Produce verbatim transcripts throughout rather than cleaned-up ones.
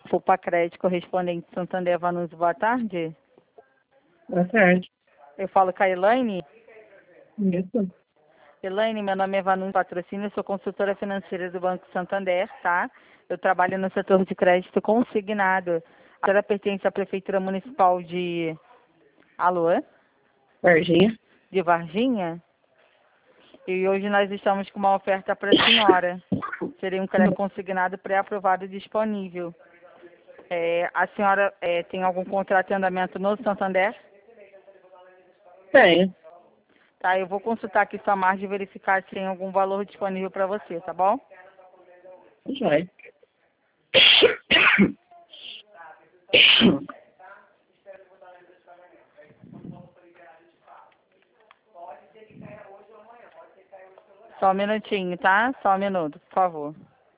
Fupa Crédito, correspondente Santander Vanucci, boa tarde. Boa tarde. Eu falo com a Elaine. Isso. Elaine, meu nome é Vanucci Patrocínio, sou consultora financeira do Banco Santander, tá? Eu trabalho no setor de crédito consignado. A senhora pertence à Prefeitura Municipal de... Alô? Varginha. De Varginha? E hoje nós estamos com uma oferta para a senhora. Seria um crédito consignado pré-aprovado e disponível. É, a senhora é, tem algum contrato em andamento no Santander? Tenho. Tá, eu vou consultar aqui sua margem e verificar se tem algum valor disponível para você, tá bom? Vai. Só um minutinho, tá? Só um minuto, por favor.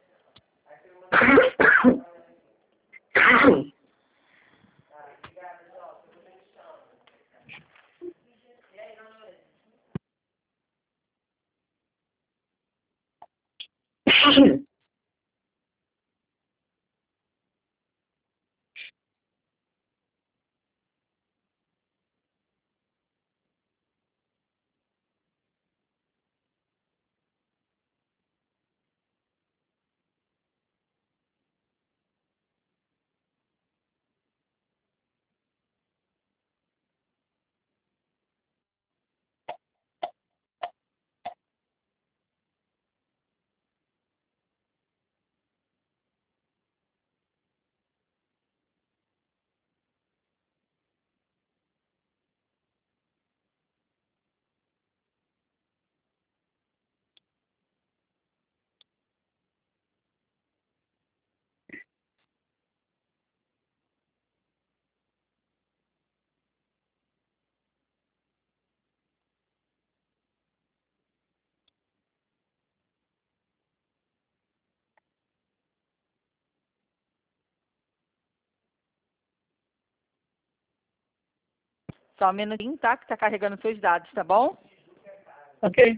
Só um minutinho, tá? Que tá carregando seus dados, tá bom? Ok.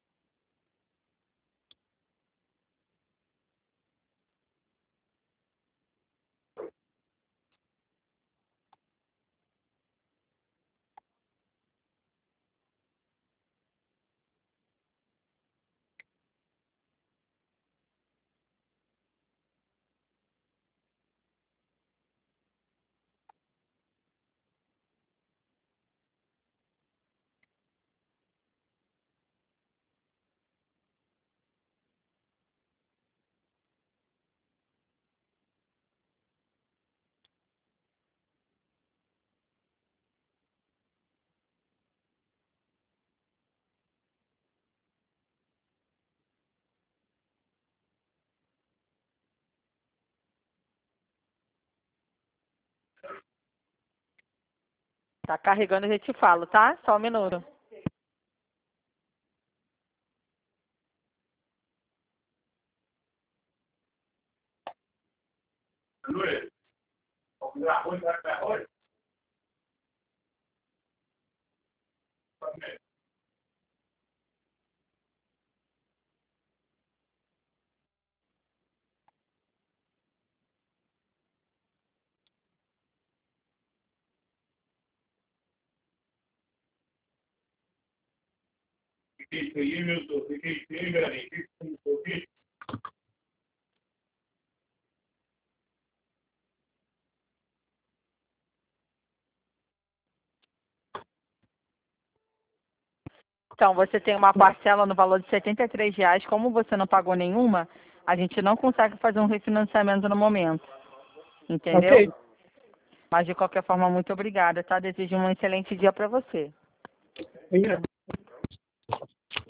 Tá carregando, eu já te falo, tá? Só um minuto. Luiz, vamos dar arroz, vai comer arroz? Fiquei aí, meu Deus, fiquei sem, galinha, fiquei sem, fiquei. Então, você tem uma parcela no valor de setenta e três reais. Como você não pagou nenhuma, a gente não consegue fazer um refinanciamento no momento. Entendeu? Ok. Mas, de qualquer forma, muito obrigada, tá? Desejo um excelente dia para você. Obrigado.